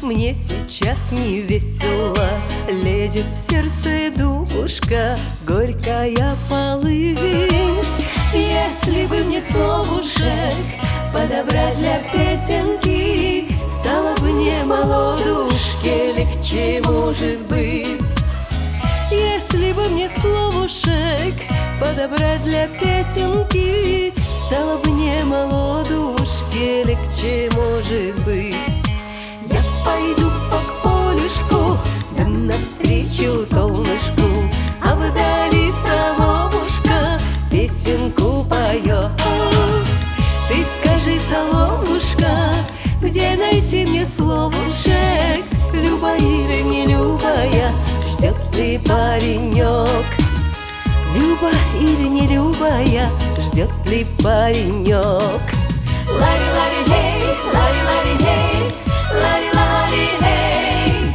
Мне сейчас не весело, лезет в сердце душка горькая полынь. Если бы мне словушек подобрать для песенки, стало бы мне, молодушке, легче, может быть. Если бы мне словушек подобрать для песенки, стало бы мне, молодушке, легче, может быть. Я пойду по полюшку, да навстречу солнышку, а вдали соловушка песенку поет. Ты скажи, соловушка, где найти мне словушек? Люба или не любая, ждет ли паренек? Люба или не любая, ждет ли паренек? Лари-лари-хей, лари-лари-хей, лари-лари-хей.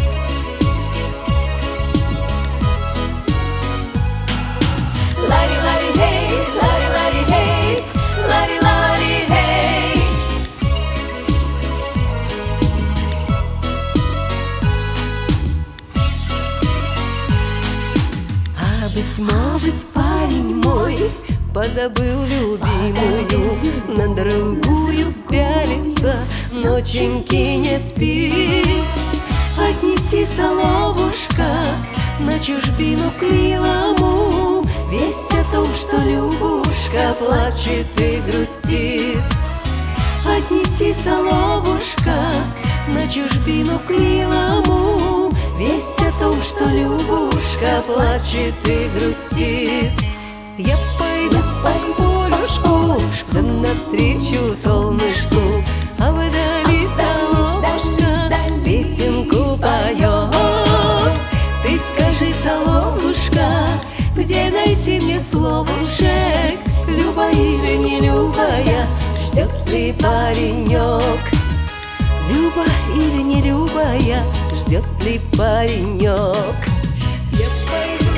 Лари-лари-хей, лари-лари-хей, лари-лари-хей. А быть может, парень мой позабыл любимую, на другую пялится, ноченьки не спит. Отнеси, соловушка, на чужбину к милому весть о том, что Любушка плачет и грустит. Отнеси, соловушка, на чужбину к милому весть о том, что Любушка плачет и грустит. Я пойду по полюшку, да навстречу солнышку, а вдали соловушка песенку поет. Ты скажи, соловушка, где найти мне словушек? Люба или не любая, ждет ли паренек? Люба или не любая, ждет ли паренек? Я пойду.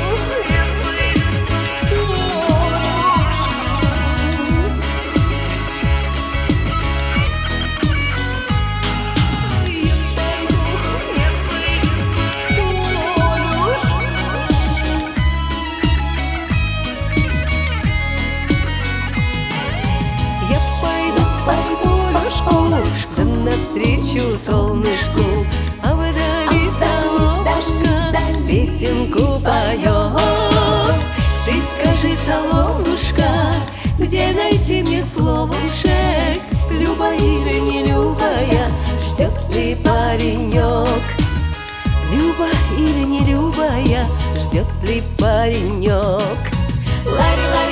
Да навстречу солнышку, а вдали соловушка песенку поет. Ты скажи, соловушка, где найти мне словушек? Люба или не любая, ждет ли паренек? Люба или не любая, ждет ли паренек? Лари-лари.